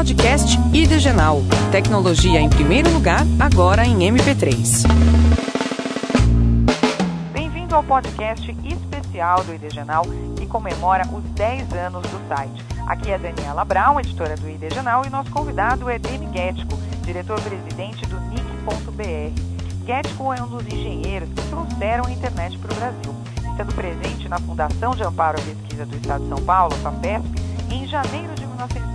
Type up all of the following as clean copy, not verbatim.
podcast IDGenal. Tecnologia em primeiro lugar, agora em MP3. Bem-vindo ao podcast especial do IDGenal, que comemora os 10 anos do site. Aqui é a Daniela Brown, editora do IDGenal, e nosso convidado é Demi Guettico, diretor-presidente do NIC.br. Guettico é um dos engenheiros que trouxeram a internet para o Brasil, estando presente na Fundação de Amparo à Pesquisa do Estado de São Paulo, FAPESP, em janeiro de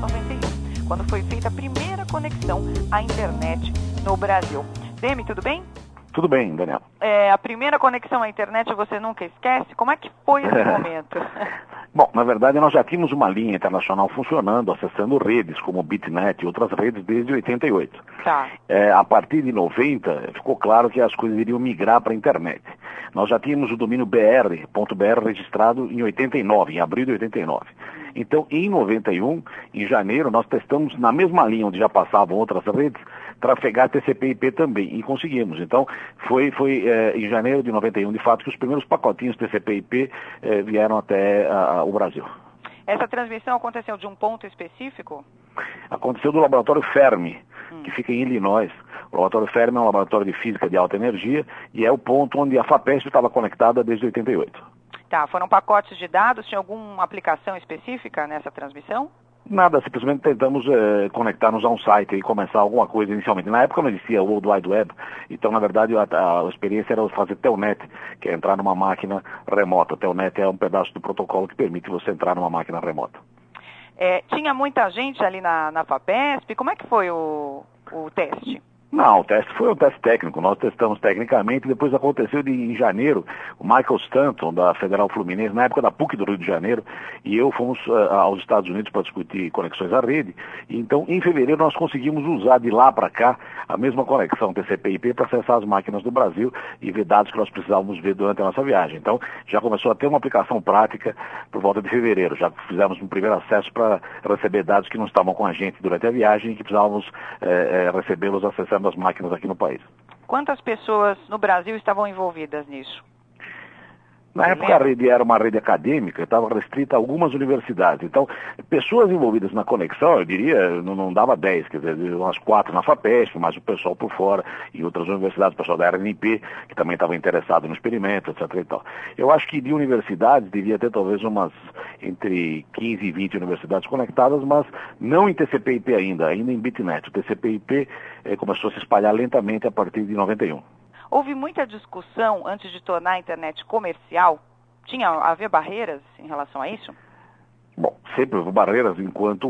1991, quando foi feita a primeira conexão à internet no Brasil. Demi, tudo bem? Tudo bem, Daniela. A primeira conexão à internet você nunca esquece? Como é que foi esse momento? Bom, na verdade nós já tínhamos uma linha internacional funcionando, acessando redes como o BitNet e outras redes desde 88. Tá. A partir de 90 ficou claro que as coisas iriam migrar para a internet. Nós já tínhamos o domínio .br registrado em 89, em abril de 89. Então, em 91, em janeiro, nós testamos na mesma linha onde já passavam outras redes, trafegar TCP/IP também, e conseguimos. Então, foi em janeiro de 91, de fato, que os primeiros pacotinhos TCP/IP vieram até o Brasil. Essa transmissão aconteceu de um ponto específico? Aconteceu do laboratório Fermi, que fica em Illinois. O laboratório Fermi é um laboratório de física de alta energia e é o ponto onde a FAPESP estava conectada desde 88. Tá, foram pacotes de dados, tinha alguma aplicação específica nessa transmissão? Nada, simplesmente tentamos conectar-nos a um site e começar alguma coisa inicialmente. Na época não existia o World Wide Web, então na verdade a experiência era fazer Telnet, que é entrar numa máquina remota. Telnet é um pedaço do protocolo que permite você entrar numa máquina remota. Tinha muita gente ali na FAPESP, como é que foi o teste? Não, o teste foi um teste técnico, nós testamos tecnicamente, depois aconteceu em janeiro, o Michael Stanton, da Federal Fluminense, na época da PUC do Rio de Janeiro, e eu fomos aos Estados Unidos para discutir conexões à rede, e então em fevereiro nós conseguimos usar de lá para cá a mesma conexão TCP/IP para acessar as máquinas do Brasil e ver dados que nós precisávamos ver durante a nossa viagem. Então já começou a ter uma aplicação prática por volta de fevereiro, já fizemos um primeiro acesso para receber dados que não estavam com a gente durante a viagem e que precisávamos recebê-los acessando as máquinas aqui no país. Quantas pessoas no Brasil estavam envolvidas nisso? Na época a rede era uma rede acadêmica, estava restrita a algumas universidades. Então, pessoas envolvidas na conexão, eu diria, não dava 10, quer dizer, umas 4 na FAPESP, mais o pessoal por fora, e outras universidades, o pessoal da RNP, que também estava interessado no experimento, etc. E tal. Eu acho que de universidades devia ter talvez umas entre 15 e 20 universidades conectadas, mas não em TCP/IP ainda em BitNet. O TCP/IP começou a se espalhar lentamente a partir de 91. Houve muita discussão antes de tornar a internet comercial? Havia barreiras em relação a isso? Bom, sempre houve barreiras enquanto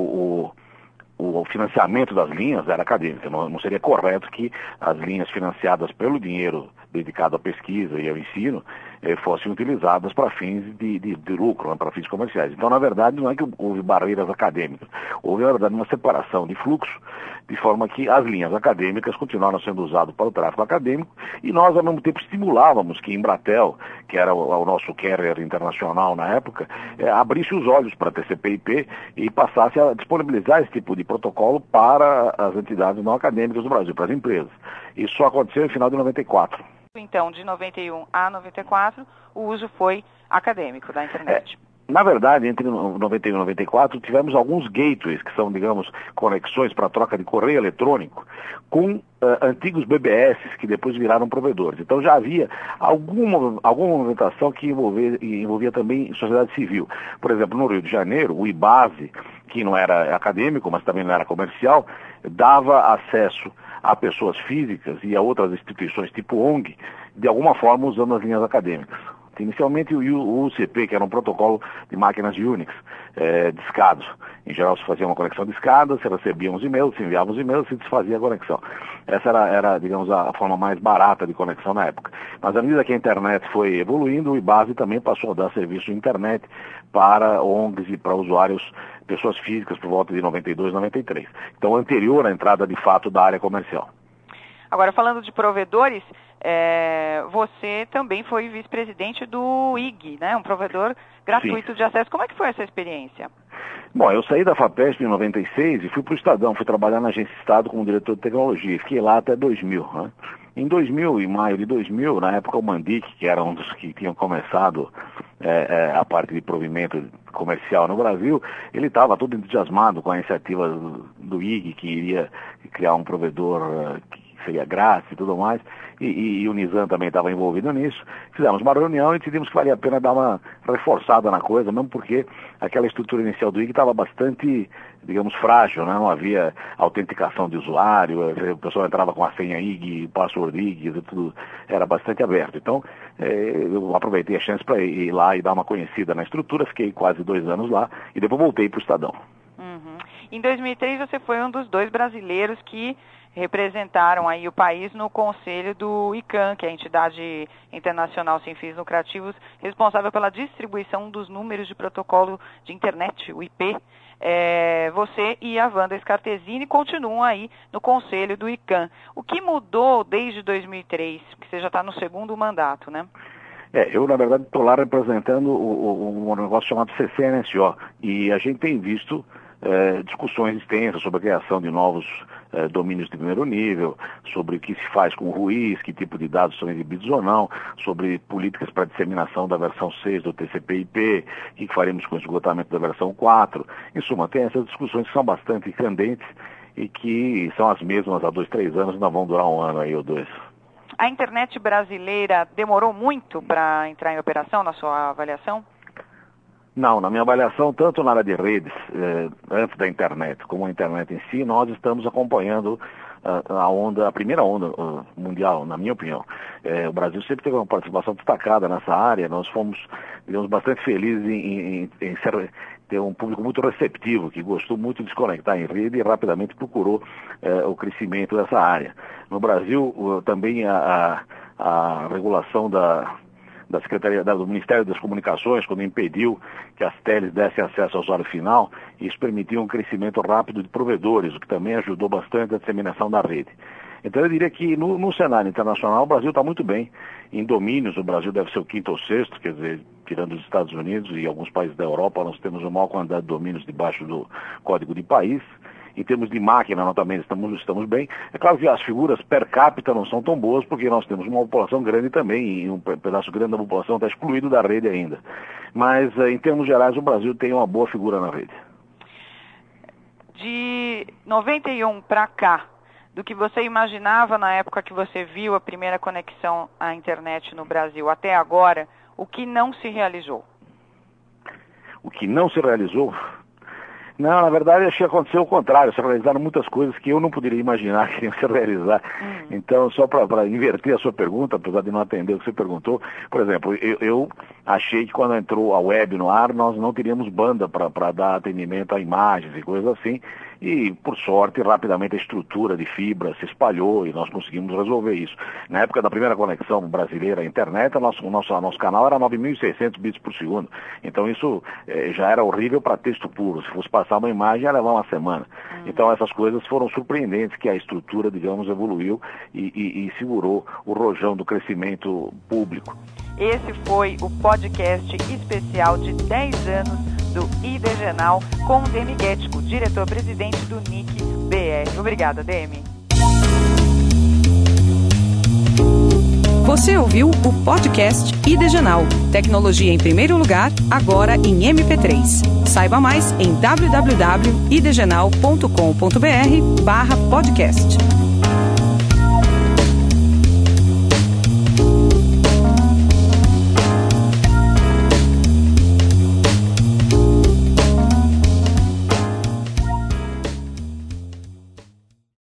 o financiamento das linhas era acadêmico. Não seria correto que as linhas financiadas pelo dinheiro dedicado à pesquisa e ao ensino fossem utilizadas para fins de lucro, para fins comerciais. Então, na verdade, não é que houve barreiras acadêmicas. Houve, na verdade, uma separação de fluxo, de forma que as linhas acadêmicas continuaram sendo usadas para o tráfego acadêmico e nós, ao mesmo tempo, estimulávamos que Embratel, que era o nosso carrier internacional na época, abrisse os olhos para TCP/IP e passasse a disponibilizar esse tipo de protocolo para as entidades não acadêmicas do Brasil, para as empresas. Isso só aconteceu no final de 94. Então, de 91 a 94, o uso foi acadêmico da internet. Na verdade, entre 91 e 94, tivemos alguns gateways, que são, digamos, conexões para troca de correio eletrônico, com antigos BBS, que depois viraram provedores. Então já havia alguma movimentação que envolvia também sociedade civil. Por exemplo, no Rio de Janeiro, o IBASE, que não era acadêmico, mas também não era comercial, dava acesso a pessoas físicas e a outras instituições tipo ONG, de alguma forma usando as linhas acadêmicas. Inicialmente o UCP, que era um protocolo de máquinas Unix, discados. Em geral se fazia uma conexão discada, se recebia uns e-mails, se enviava uns e-mails, se desfazia a conexão. Essa era, digamos, a forma mais barata de conexão na época. Mas à medida que a internet foi evoluindo, o IBASE também passou a dar serviço de internet para ONGs e para usuários, pessoas físicas, por volta de 92, 93. Então, anterior à entrada de fato da área comercial. Agora, falando de provedores, você também foi vice-presidente do IG, né? Um provedor gratuito de acesso. Como é que foi essa experiência? Bom, eu saí da FAPESP em 96 e fui para o Estadão, fui trabalhar na Agência Estado como diretor de tecnologia. Fiquei lá até 2000, né? Em 2000, em maio de 2000, na época o Mandic, que era um dos que tinham começado a parte de provimento comercial no Brasil, ele estava todo entusiasmado com a iniciativa do IG, que iria criar um provedor que seria grátis e tudo mais, e o Nizam também estava envolvido nisso. Fizemos uma reunião e decidimos que valia a pena dar uma reforçada na coisa, mesmo porque aquela estrutura inicial do IG estava bastante, digamos, frágil, né? Não havia autenticação de usuário, o pessoal entrava com a senha IG, password IG, tudo era bastante aberto. Então, eu aproveitei a chance para ir lá e dar uma conhecida na estrutura, fiquei quase 2 anos lá e depois voltei para o Estadão. Uhum. Em 2003 você foi um dos 2 brasileiros que representaram aí o país no conselho do ICANN, que é a entidade internacional sem fins lucrativos responsável pela distribuição dos números de protocolo de internet, o IP. Você e a Wanda Scartesini continuam aí no conselho do ICANN. O que mudou desde 2003, que você já está no 2º mandato, né? Eu, na verdade, estou lá representando um negócio chamado CCNSO, e a gente tem visto discussões extensas sobre a criação de novos domínios de primeiro nível, sobre o que se faz com o RUIS, que tipo de dados são exibidos ou não, sobre políticas para disseminação da versão 6 do TCP/IP, o que faremos com o esgotamento da versão 4. Em suma, tem essas discussões que são bastante candentes e que são as mesmas há 2, 3 anos, ainda vão durar 1 ano aí ou 2. A internet brasileira demorou muito para entrar em operação, na sua avaliação? Não, na minha avaliação, tanto na área de redes, antes da internet, como a internet em si, nós estamos acompanhando a primeira onda mundial, na minha opinião. O Brasil sempre teve uma participação destacada nessa área, nós fomos, digamos, bastante felizes em ter um público muito receptivo, que gostou muito de se conectar em rede e rapidamente procurou o crescimento dessa área. No Brasil, também a regulação da Secretaria do Ministério das Comunicações, quando impediu que as teles dessem acesso ao usuário final, isso permitiu um crescimento rápido de provedores, o que também ajudou bastante a disseminação da rede. Então eu diria que no cenário internacional o Brasil está muito bem. Em domínios, o Brasil deve ser o 5º ou 6º, quer dizer, tirando os Estados Unidos e alguns países da Europa, nós temos uma maior quantidade de domínios debaixo do código de país. Em termos de máquina, nós também estamos bem. É claro que as figuras per capita não são tão boas, porque nós temos uma população grande também, e um pedaço grande da população está excluído da rede ainda. Mas, em termos gerais, o Brasil tem uma boa figura na rede. De 91 para cá, do que você imaginava na época que você viu a primeira conexão à internet no Brasil até agora, o que não se realizou? O que não se realizou? Não, na verdade, acho que aconteceu o contrário. Se realizaram muitas coisas que eu não poderia imaginar que iam se realizar. Então, só para inverter a sua pergunta, apesar de não atender o que você perguntou, por exemplo, eu achei que quando entrou a web no ar, nós não teríamos banda para dar atendimento a imagens e coisas assim. E, por sorte, rapidamente a estrutura de fibra se espalhou e nós conseguimos resolver isso. Na época da primeira conexão brasileira à internet, nosso canal era 9.600 bits por segundo. Então isso já era horrível para texto puro. Se fosse passar uma imagem, ia levar uma semana. Então essas coisas foram surpreendentes, que a estrutura, digamos, evoluiu e segurou o rojão do crescimento público. Esse foi o podcast especial de 10 anos do IDGenal com o Demi Guettico, diretor-presidente do NIC BR. Obrigada, Demi. Você ouviu o podcast IDGenal. Tecnologia em primeiro lugar, agora em MP3. Saiba mais em www.idegenal.com.br/podcast.